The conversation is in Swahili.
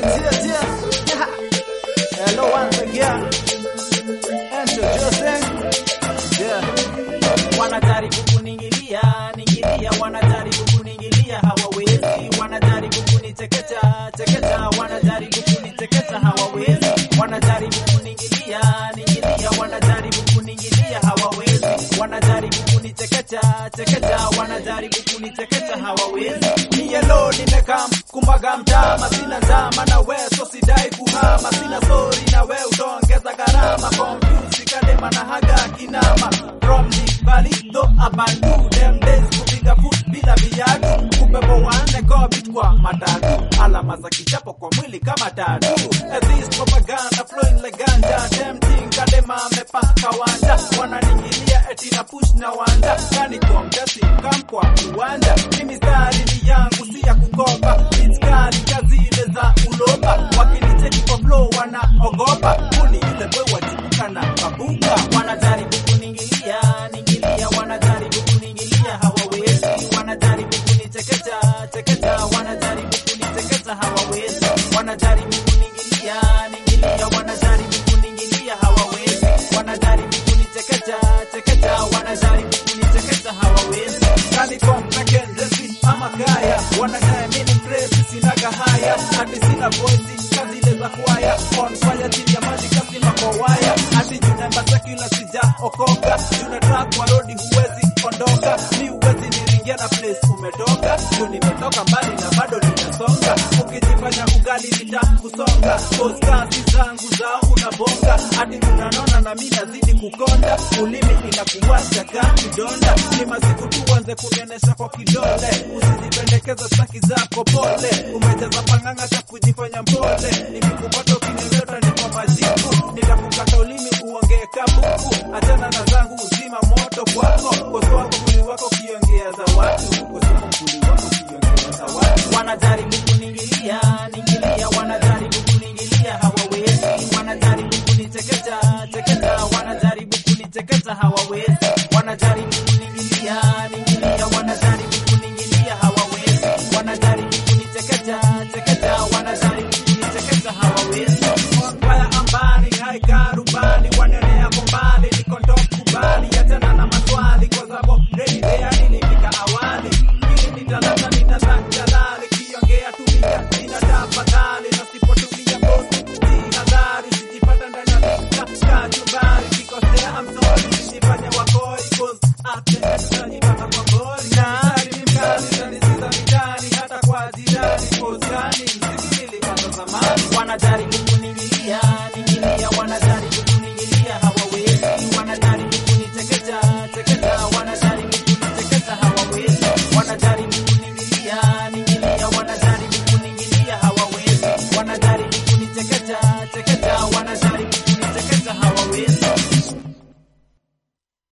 Hello once again. Introducing. Wanajaribu kuniingilia, wanajaribu kuniingilia hawawezi, wanajaribu kunichekecha, wanajaribu kunichekecha hawawezi, wanajaribu kuniingilia, wanajaribu kuniingilia hawawezi, wanajaribu kunichekecha, wanajaribu kunichekecha hawawezi. Ni yellow nimekam kumbaga mtama, sina zama na we so sidai kuhama, sina story na we utaongeza gharama, confuse kadema na haga kinama from the valley do abandu them days kupiga foot bila viatu, kupepo wane COVID kwa matatu, alama za kichapo kwa mwili kama tatu, this propaganda flowing like ganja, tempting kadema mepaka wanja, wananingilia eti na push na wanda, kani kongesi kamkwa uwanja, mimi stari ni yangu si ya kukopa, mitskari kazi ile za ulopa, wakinicheki kwa flow wanaogopa, kuni ile boy wachipuka na kabuka, wanajaribu kuniingilia, wanajaribu kuniingilia hawawezi, wanajaribu kunichekecha, wanajaribu kunichekecha hawawezi, wanajaribu kuniingilia, wanajaribu kuniingilia hawawezi, wanajaribu kunichekecha, wanajaribu kunichekecha hawawezi. Kani kompekendezi ama gaya, wanadai mimi crazy sina gahaya, hadi sina voice kazi ile za kwaya, on fire chini ya maji kasi makowaya, hadi junamba sakila sija okoka, juna track wa road huwezi ondoka, ni uwezi niringia na place umetoka, juu nimetoka mbali na bado ninasonga, ukijifanya ugali nitakusonga, cause kazi zangu zao unabonga, hadi unanona na mimi nazidi kukonda, ulimi inakuwasha kama kidonda, ni masiku tu uanze kunenesha kwa kidole, usijipendekeza staki zako pole, umejaza panganga cha kujifanya mpole, nikikupata ukinieleta ni kwa majibu, nitakukata ulimi uongee kabuku, achana na zangu uzima moto kwako, kwa sababu mwili wako kiongea za watu, kwa sababu mwili wako kiongea za watu. Wanajaribu kuniingilia, wanajaribu kuniingilia hawawezi, wanajaribu kunichekecha, wanajaribu kunichekecha hawawezi, wanajaribu kuniingilia, wanajaribu kuniingilia hawawezi, wanajaribu kunichekecha, wanajaribu kunichekecha hawawezi. Wala ambani haika rubani, wanenea kombali, niko top kubali, achana na maswali, kwa sababu ready there nilifika awali, ili nitalata nitasanjalali, kiongea tumia, ninatafadhali, na sipotumia bosi, tinadhari, sijipata ndani ya vita, kachumbari, kikosea I'm sorry, sijifanya wakoi, cause after najipata kwa gori, na ni mkali, zanisiza mitani, hata kwa jirani, cause gani, mziki nilianza zamani, wanajaribu